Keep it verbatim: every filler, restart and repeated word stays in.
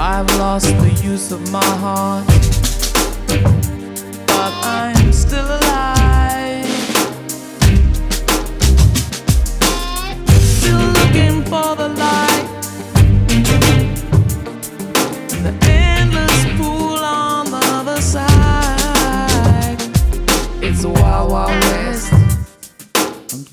I've lost the use of my heart, but I'm still alive, still looking for the light, the endless pool on the other side. It's a wild, wild world.